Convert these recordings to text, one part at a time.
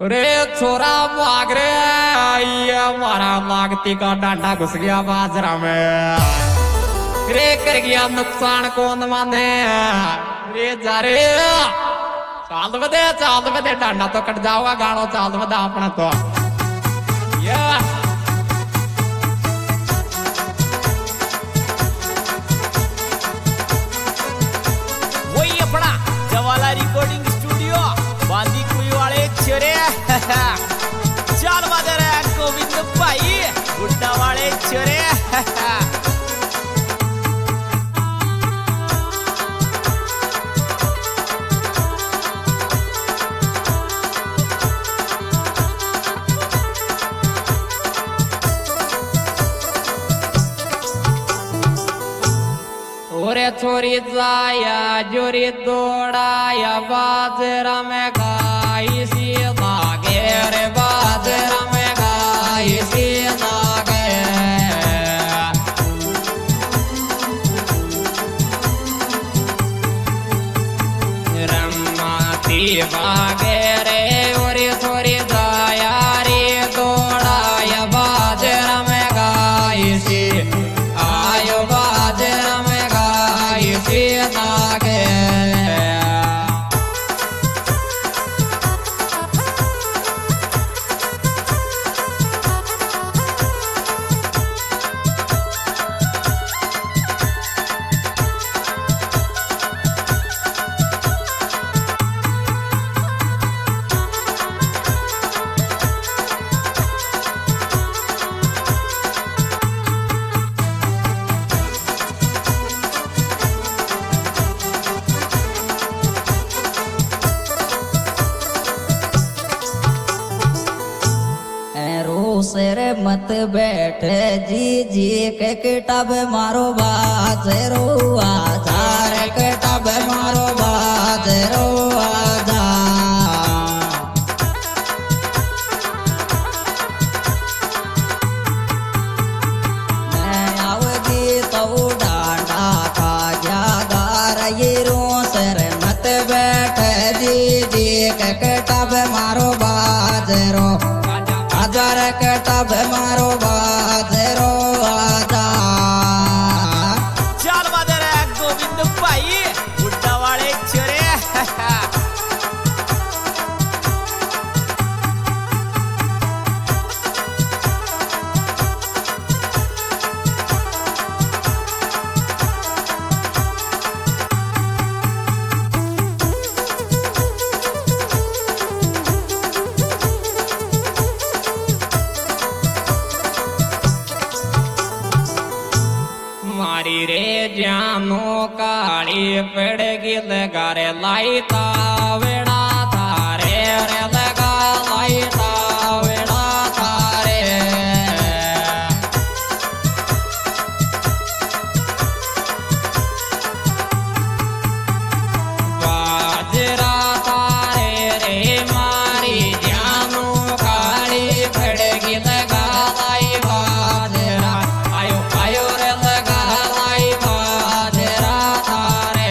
रे छोरा भाग रे, ये हमारा लागती का डांडा घुस गया बाजरा में। रे कर गया नुकसान कौन माने रे, जा रे चाल बदे डांडा तो कट जाओगा, गाड़ो चाल बदा अपना तो ये वही अपना जवाला रिकॉर्डिंग स्टूडियो बांदी कुई वाले चेरे चाल बादर गोविंद भाई गुड्डा वाले चेरे। ओरे छोरी जाया जोरी दौड़ाया बाजरा में गाई सी लागे रे, बाजरा में गाई सी लागे। रमाती भागे रे ओरे छोरी जाया रे दौड़ाया बाजरा में गाई सी, आयो बाजरा में लागे। सेरे मत बैठे जी जी के किताब मारो बाजरो आधार किताब मारो बाजरो आधा। मैं आवगी तो डांडा का जागार ये रो सेरे मत बैठे जी जी के किताब मारो बाजरो हजार किताब मारो बाजरो आधा। चाल बादर गोविंद भाई गुड्डा वाले चेरे। मारी रे जानो काली पड़गी लगा रे लाई तावेड़ा थारे रे, लगा लाई तावेड़ा थारे। बाजरा थारे रे मारी जानो काली पड़गी लगा लाई बाजरा, आयो आयो रे लगा लाई बाजरा थारे।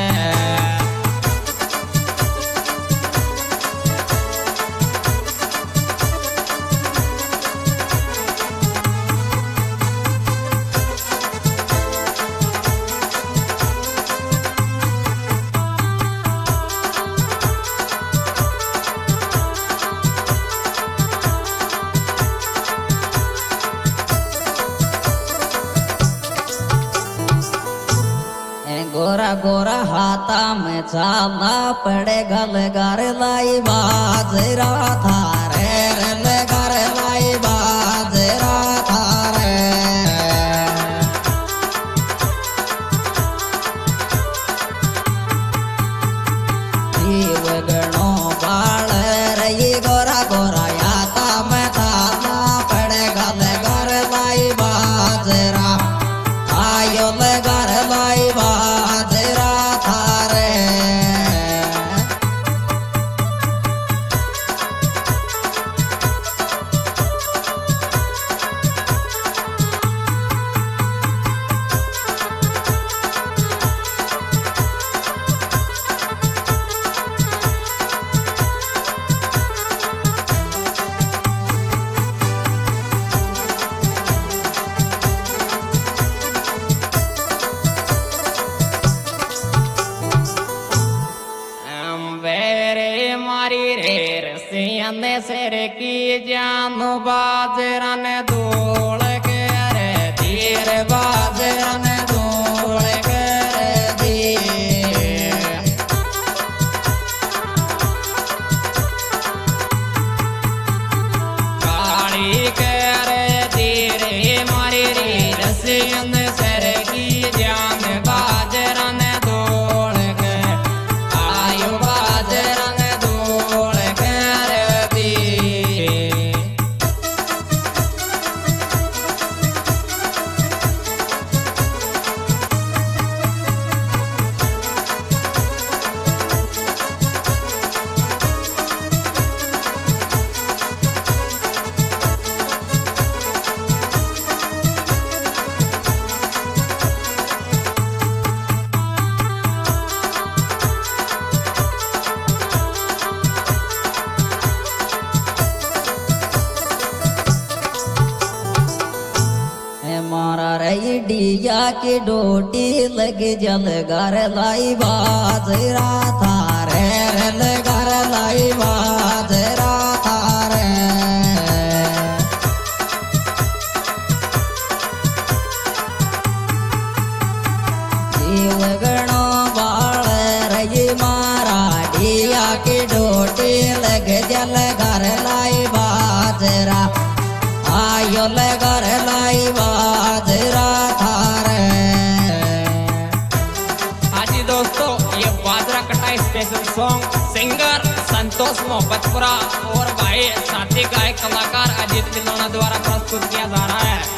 गोरा गोरा हाथा में चालना पड़े गल घर लाई बाजरा थारे रे, घर लाई बाजरा थारे। जीव गणो बाल रही गोरा गोरा हाथा में चालना पड़े गल घर लाई बाजरा, आयो घर लाई बाजरा थारे। रे मारी रे रसियन सिर की जानू बाजरन धूल के रे धीर बाजरन धूल के रे धीर काली के रे धीरे मारी रे रसियन सिर की जान बाजरन धूल के आयु बाजरन धूल के रे धीर मारा रही डिया की डोटी लग जल घर लाई बाजरा थारे रल घर लाई बाजरा थारे जीव गणो बाल रही मारा डिया की डोटी लग जल घर लाई बाजरा आयो घर लाई बाजरा थारे हाजी दोस्तों ये बाजरा कटाई special song singer Santosh Mohabbatpura और भाई साथी गायक कलाकार अजीत मिलोना द्वारा प्रस्तुत किया जा रहा है।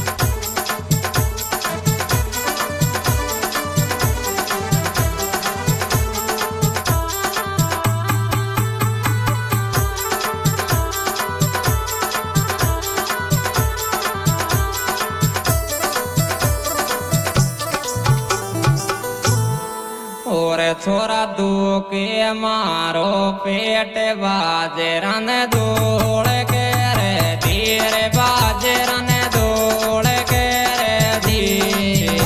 और छोरा दुखे मारो पेट बाजरन धूल के रे धीर बाजरन धूल के रे धीर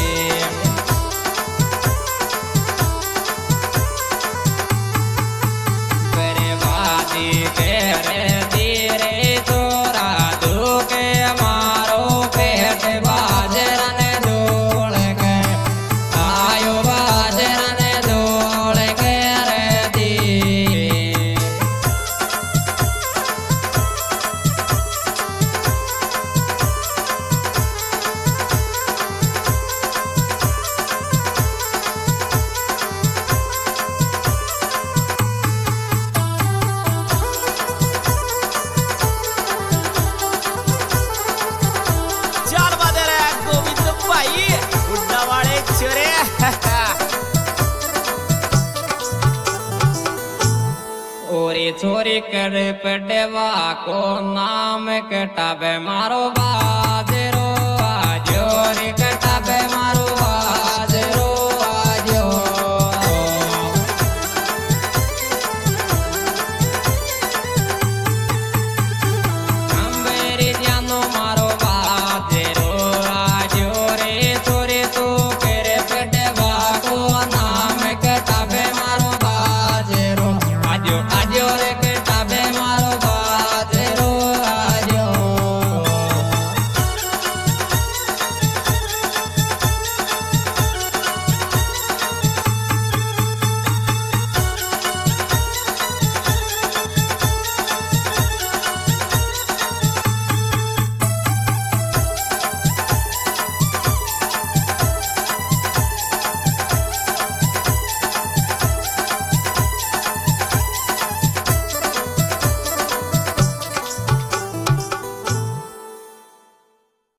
बर्बादी के रे धीरे छोरा दुखे मारो पेट बाजरन धूल के आयो बाजरन धूल के रे धीर चाल बादे रे गोविंद भाई बुड्ढा वाले छोरे ओरी छोरी कर पटवा को नाम कटावे मारो बाज